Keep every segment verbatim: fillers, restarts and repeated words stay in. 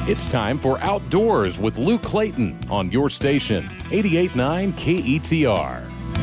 It's time for Outdoors with Luke Clayton on your station, eighty-eight point nine K E T R.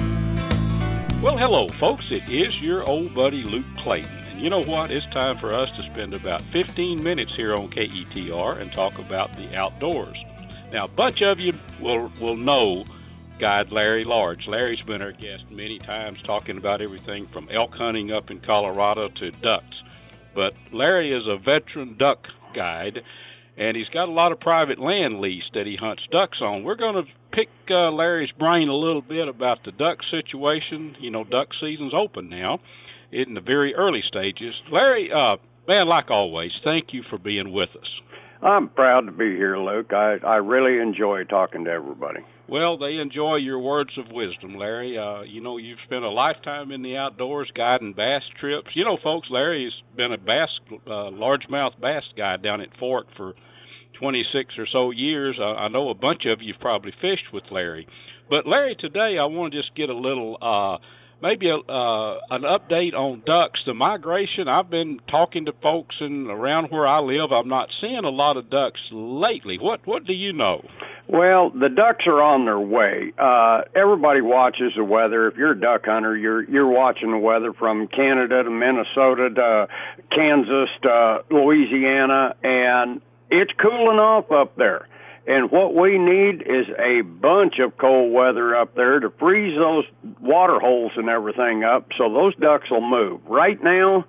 Well, hello, folks. It is your old buddy Luke Clayton. And you know what? It's time for us to spend about fifteen minutes here on K E T R and talk about the outdoors. Now, a bunch of you will, will know Guide Larry Large. Larry's been our guest many times talking about everything from elk hunting up in Colorado to ducks. But Larry is a veteran duck guide, and he's got a lot of private land leased that he hunts ducks on. We're going to pick uh, Larry's brain a little bit about the duck situation. You know, duck season's open now in the very early stages. Larry, uh, man, like always, thank you for being with us. I'm proud to be here, Luke. I, I really enjoy talking to everybody. Well, they enjoy your words of wisdom, Larry. Uh, you know, you've spent a lifetime in the outdoors guiding bass trips. You know, folks, Larry's been a bass, uh, largemouth bass guide down at Fort for twenty-six or so years. I, I know a bunch of you've probably fished with Larry. But, Larry, today I want to just get a little, uh, maybe a, uh, an update on ducks, the migration. I've been talking to folks in around where I live. I'm not seeing a lot of ducks lately. What, what do you know? Well, the ducks are on their way. Uh, everybody watches the weather. If you're a duck hunter, you're you're watching the weather from Canada to Minnesota to Kansas to Louisiana, and it's cooling off up there. And what we need is a bunch of cold weather up there to freeze those water holes and everything up so those ducks will move. Right now,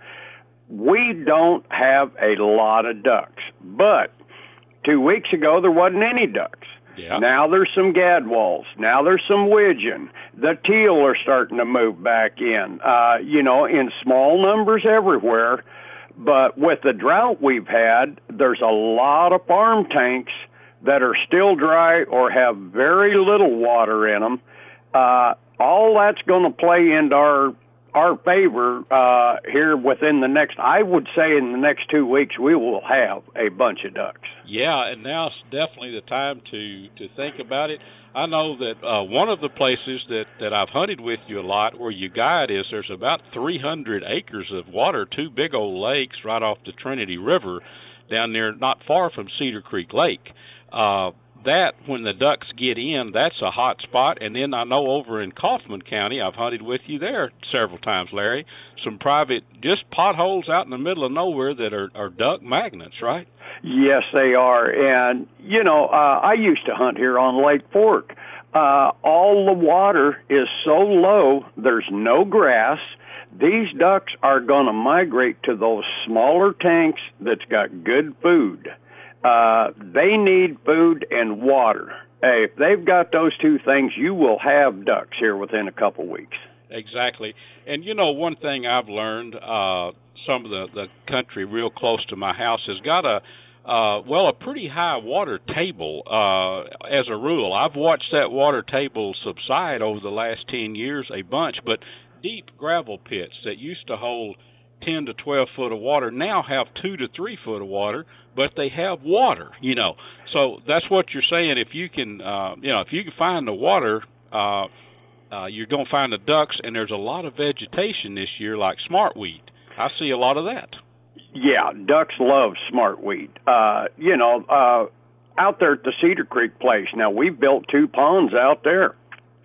we don't have a lot of ducks, but two weeks ago there wasn't any ducks. Yeah. Now there's some gadwalls. Now there's some widgeon. The teal are starting to move back in, uh, you know, in small numbers everywhere. But with the drought we've had, there's a lot of farm tanks that are still dry or have very little water in them. Uh, all that's going to play into our our favor uh, here within the next, I would say in the next two weeks, we will have a bunch of ducks. Yeah, and now's definitely the time to, to think about it. I know that uh, one of the places that, that I've hunted with you a lot where you guide is there's about three hundred acres of water, two big old lakes right off the Trinity River down there not far from Cedar Creek Lake. Uh, that, when the ducks get in, that's a hot spot. And then I know over in Kaufman County, I've hunted with you there several times, Larry, some private, just potholes out in the middle of nowhere that are, are duck magnets, right? Yes, they are. And, you know, uh, I used to hunt here on Lake Fork. Uh, all the water is so low, there's no grass. These ducks are going to migrate to those smaller tanks that's got good food. Uh, they need food and water. Hey, if they've got those two things, you will have ducks here within a couple weeks. Exactly. And, you know, one thing I've learned, uh, some of the, the country real close to my house has got a, uh, well, a pretty high water table uh, as a rule. I've watched that water table subside over the last ten years a bunch, but deep gravel pits that used to hold ten to twelve foot of water now have two to three foot of water, but they have water, you know. So that's what you're saying. If you can, uh, you know, if you can find the water, uh, uh, you're going to find the ducks, and there's a lot of vegetation this year, like smartweed. I see a lot of that. Yeah, ducks love smartweed. Uh, you know, uh, out there at the Cedar Creek place, now we've built two ponds out there.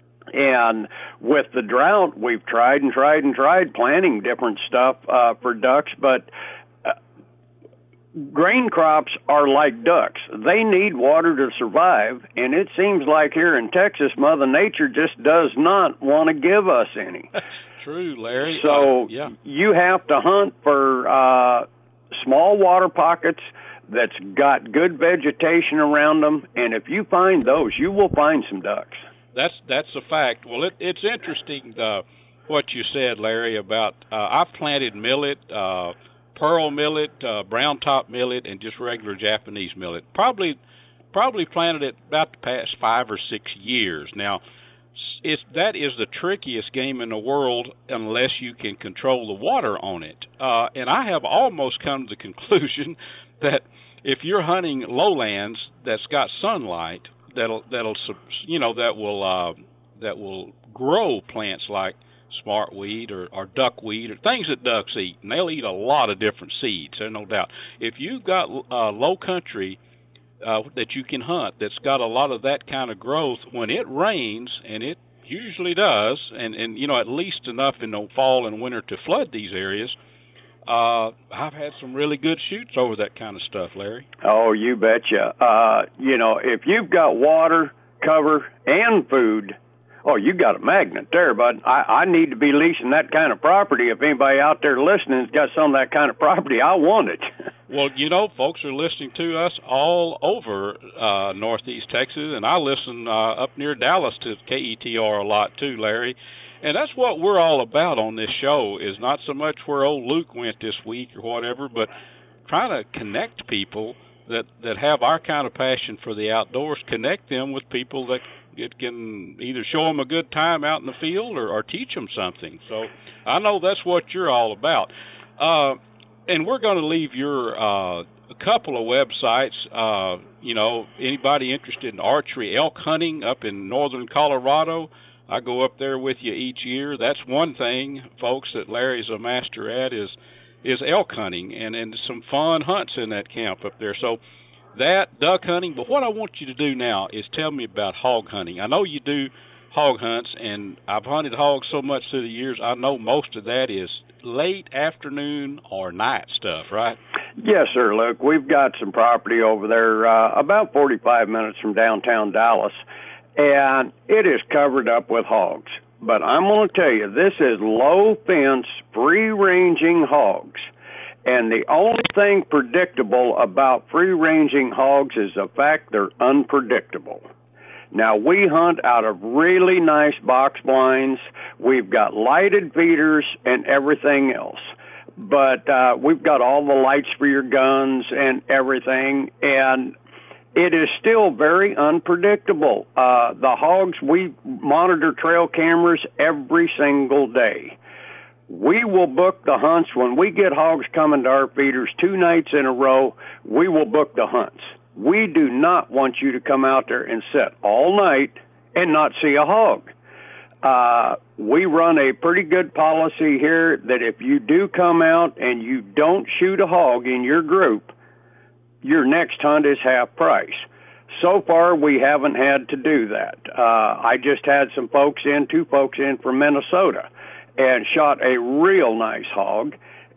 And with the drought, we've tried and tried and tried planting different stuff uh, for ducks, but uh, grain crops are like ducks. They need water to survive, and it seems like here in Texas, Mother Nature just does not want to give us any. True, Larry. So uh, yeah. you have to hunt for uh, small water pockets that's got good vegetation around them, and if you find those, you will find some ducks. That's that's a fact. Well, it, it's interesting uh, what you said, Larry, about uh, I've planted millet, uh, pearl millet, uh, brown top millet, and just regular Japanese millet. Probably probably planted it about the past five or six years. Now, it's, that is the trickiest game in the world unless you can control the water on it. Uh, and I have almost come to the conclusion that if you're hunting lowlands that's got sunlight, that'll that'll you know that will uh, that will grow plants like smartweed or, or duckweed or things that ducks eat, and they'll eat a lot of different seeds. There's no doubt. If you've got uh, low country uh, that you can hunt that's got a lot of that kind of growth. When it rains, and it usually does, and, and you know, at least enough in the fall and winter to flood these areas, uh, I've had some really good shoots over that kind of stuff, Larry. Oh, you betcha. Uh, you know, if you've got water, cover, and food, oh, you got a magnet there, bud. I, I need to be leasing that kind of property. If anybody out there listening has got some of that kind of property, I want it. Well, you know, folks are listening to us all over uh, Northeast Texas, and I listen uh, up near Dallas to K E T R a lot too, Larry. And that's what we're all about on this show, is not so much where old Luke went this week or whatever, but trying to connect people that, that have our kind of passion for the outdoors, connect them with people that it can either show them a good time out in the field or, or teach them something. So I know that's what you're all about. Uh, and we're going to leave your uh, a couple of websites. Uh, you know, anybody interested in archery, elk hunting up in northern Colorado, I go up there with you each year. That's one thing, folks, that Larry's a master at is is elk hunting, and, and some fun hunts in that camp up there. So that, duck hunting. But what I want you to do now is tell me about hog hunting. I know you do hog hunts, and I've hunted hogs so much through the years, I know most of that is late afternoon or night stuff, right? Yes, sir, Luke. We've got some property over there uh, about forty-five minutes from downtown Dallas, and it is covered up with hogs. But I'm going to tell you, this is low-fence, free-ranging hogs. And the only thing predictable about free-ranging hogs is the fact they're unpredictable. Now, we hunt out of really nice box blinds. We've got lighted feeders and everything else. But uh, we've got all the lights for your guns and everything. And it is still very unpredictable. Uh, the hogs, we monitor trail cameras every single day. We will book the hunts. When we get hogs coming to our feeders two nights in a row, we will book the hunts. We do not want you to come out there and sit all night and not see a hog. Uh, we run a pretty good policy here that if you do come out and you don't shoot a hog in your group, your next hunt is half price. So far, we haven't had to do that. Uh, I just had some folks in, two folks in from Minnesota, and shot a real nice hog.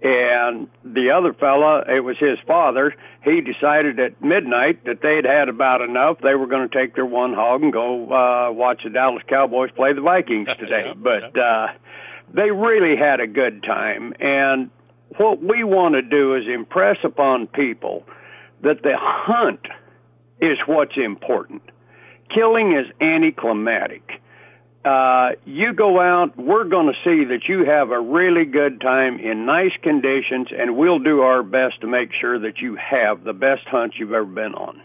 And the other fella, it was his father, he decided at midnight that they'd had about enough. They were going to take their one hog and go uh, watch the Dallas Cowboys play the Vikings today. Yeah, but yeah. Uh, they really had a good time. And what we want to do is impress upon people that the hunt is what's important. Killing is anticlimactic. Uh, you go out, we're going to see that you have a really good time in nice conditions, and we'll do our best to make sure that you have the best hunt you've ever been on.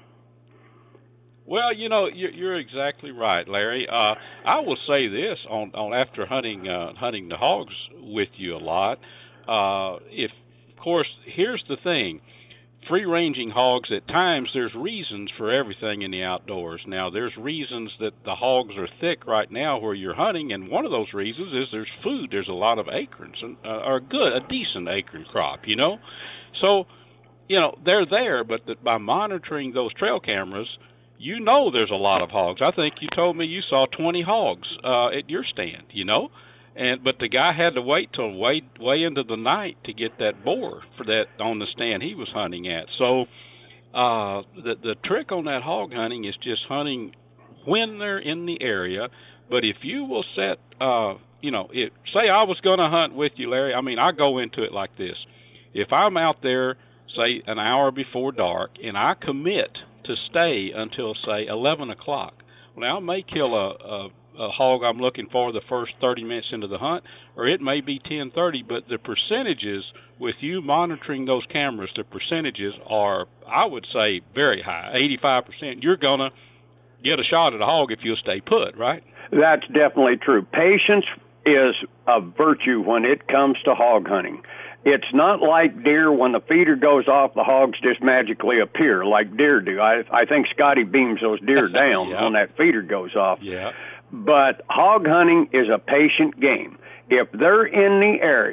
Well, you know, you're exactly right, Larry. Uh, I will say this on, on after hunting uh, hunting the hogs with you a lot. Uh, if, of course, here's the thing. Free-ranging hogs, at times there's reasons for everything in the outdoors. Now, there's reasons that the hogs are thick right now where you're hunting, and one of those reasons is there's food. There's a lot of acorns, and, uh, or good, a decent acorn crop, you know? So, you know, they're there, but the, by monitoring those trail cameras, you know there's a lot of hogs. I think you told me you saw twenty hogs uh, at your stand, you know? And but the guy had to wait till way way into the night to get that boar for that on the stand he was hunting at. So uh, the the trick on that hog hunting is just hunting when they're in the area. But if you will set, uh, you know, it, say I was going to hunt with you, Larry. I mean, I go into it like this: if I'm out there, say an hour before dark, and I commit to stay until say eleven o'clock, well, I may kill a, a a hog I'm looking for the first thirty minutes into the hunt, or it may be ten thirty, but the percentages with you monitoring those cameras, the percentages are, I would say, very high, eighty-five percent. You're going to get a shot at a hog if you'll stay put, right? That's definitely true. Patience is a virtue when it comes to hog hunting. It's not like deer. When the feeder goes off, the hogs just magically appear like deer do. I, I think Scotty beams those deer down yeah. when that feeder goes off. Yeah. But hog hunting is a patient game. If they're in the area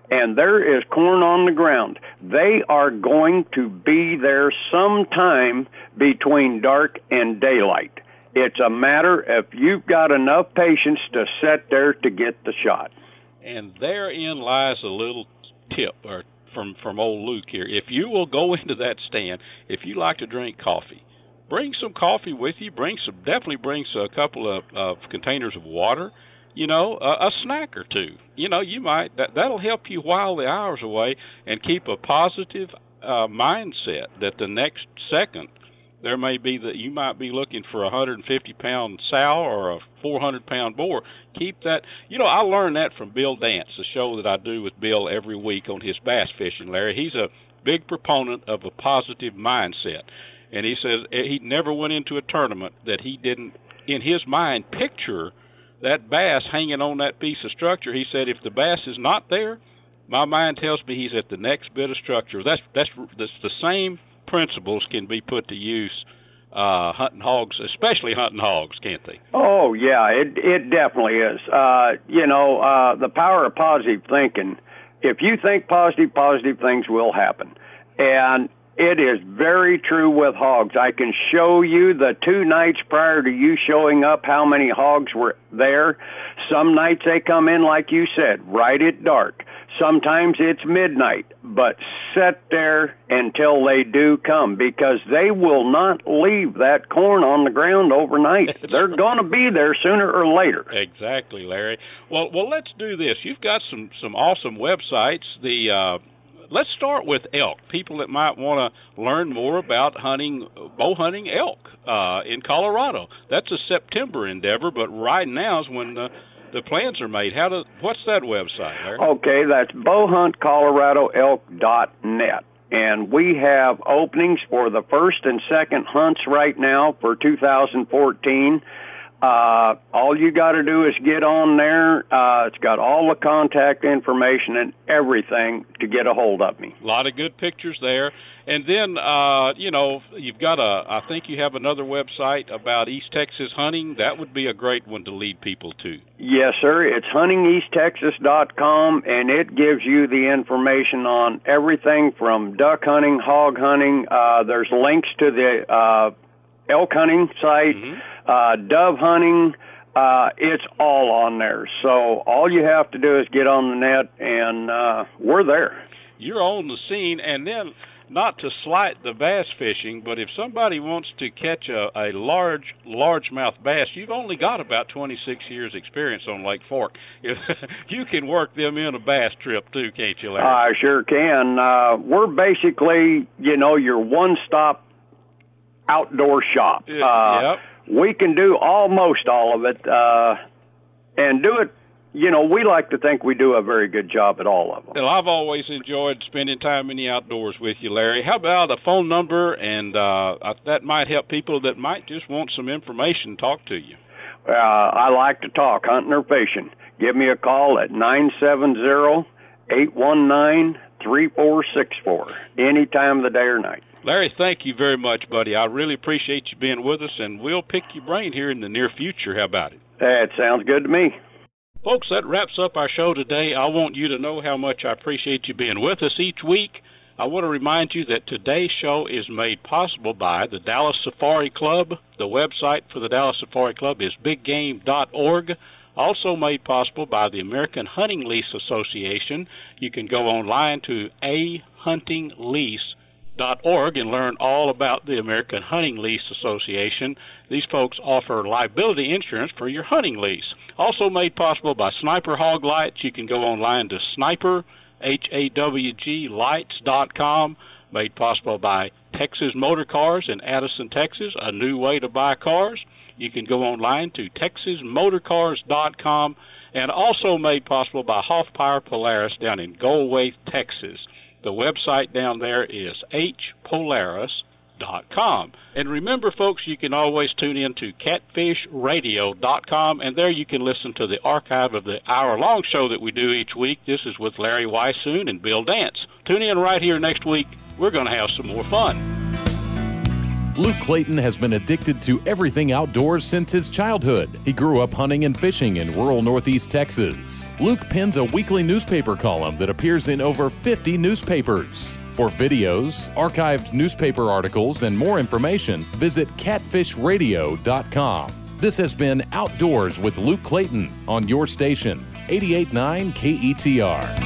and there is corn on the ground, they are going to be there sometime between dark and daylight. It's a matter if you've got enough patience to sit there to get the shot. And therein lies a little tip or from, from old Luke here. If you will go into that stand, if you like to drink coffee, bring some coffee with you. Bring some, definitely bring a couple of, of containers of water. You know, a, a snack or two. You know, you might, that, that'll help you while the hours away and keep a positive uh, mindset that the next second there may be that you might be looking for a one hundred fifty pound sow or a four hundred pound boar. Keep that, you know, I learned that from Bill Dance, the show that I do with Bill every week on his bass fishing, Larry. He's a big proponent of a positive mindset. And he says he never went into a tournament that he didn't, in his mind, picture that bass hanging on that piece of structure. He said, if the bass is not there, my mind tells me he's at the next bit of structure. That's that's that's the same principles can be put to use uh, hunting hogs, especially hunting hogs, can't they? Oh yeah, it it definitely is. Uh, you know, uh, the power of positive thinking. If you think positive, positive things will happen, and it is very true with hogs. I can show you the two nights prior to you showing up how many hogs were there. Some nights they come in, like you said, right at dark. Sometimes it's midnight, but sit there until they do come, because they will not leave that corn on the ground overnight. That's They're right. going to be there sooner or later. Exactly, Larry. Well, well, let's do this. You've got some, some awesome websites. The uh, Let's start with elk. People that might want to learn more about hunting, bow hunting elk uh, in Colorado. That's a September endeavor, but right now is when the, the plans are made. How do, what's that website, Larry? Okay, that's bow hunt colorado elk dot net. And we have openings for the first and second hunts right now for two thousand fourteen. Uh, all you got to do is get on there. Uh, it's got all the contact information and everything to get a hold of me. A lot of good pictures there. And then, uh, you know, you've got a, I think you have another website about East Texas hunting. That would be a great one to lead people to. Yes, sir. It's hunting east texas dot com, and it gives you the information on everything from duck hunting, hog hunting. Uh, there's links to the uh, elk hunting site. Mm-hmm. Uh, dove hunting, uh, it's all on there. So all you have to do is get on the net, and uh, we're there. You're on the scene, and then not to slight the bass fishing, but if somebody wants to catch a, a large, largemouth bass, you've only got about twenty-six years experience on Lake Fork. You can work them in a bass trip too, can't you, Larry? I sure can. Uh, we're basically, you know, your one-stop outdoor shop. Uh, yep. We can do almost all of it, uh, and do it, you know, we like to think we do a very good job at all of them. Well, I've always enjoyed spending time in the outdoors with you, Larry. How about a phone number, and uh, that might help people that might just want some information talk to you? Uh, I like to talk, hunting or fishing. Give me a call at nine seven zero, eight one nine, three four six four, any time of the day or night. Larry, thank you very much, buddy. I really appreciate you being with us, and we'll pick your brain here in the near future. How about it? That sounds good to me. Folks, that wraps up our show today. I want you to know how much I appreciate you being with us each week. I want to remind you that today's show is made possible by the Dallas Safari Club. The website for the Dallas Safari Club is big game dot org. Also made possible by the American Hunting Lease Association. You can go online to a hunting lease dot org and learn all about the American Hunting Lease Association. These folks offer liability insurance for your hunting lease. Also made possible by Sniper Hog Lights. You can go online to Sniper, H A W G, lights dot com. Made possible by Texas Motor Cars in Addison, Texas, a new way to buy cars. You can go online to texas motor cars dot com. And also made possible by Hoffpire Polaris down in Goldwaith, Texas. The website down there is h polaris dot com. And remember, folks, you can always tune in to catfish radio dot com, and there you can listen to the archive of the hour-long show that we do each week. This is with Larry Weishuhn and Bill Dance. Tune in right here next week. We're going to have some more fun. Luke Clayton has been addicted to everything outdoors since his childhood. He grew up hunting and fishing in rural Northeast Texas. Luke pens a weekly newspaper column that appears in over fifty newspapers. For videos, archived newspaper articles, and more information, visit catfish radio dot com. This has been Outdoors with Luke Clayton on your station, eighty-eight point nine K E T R.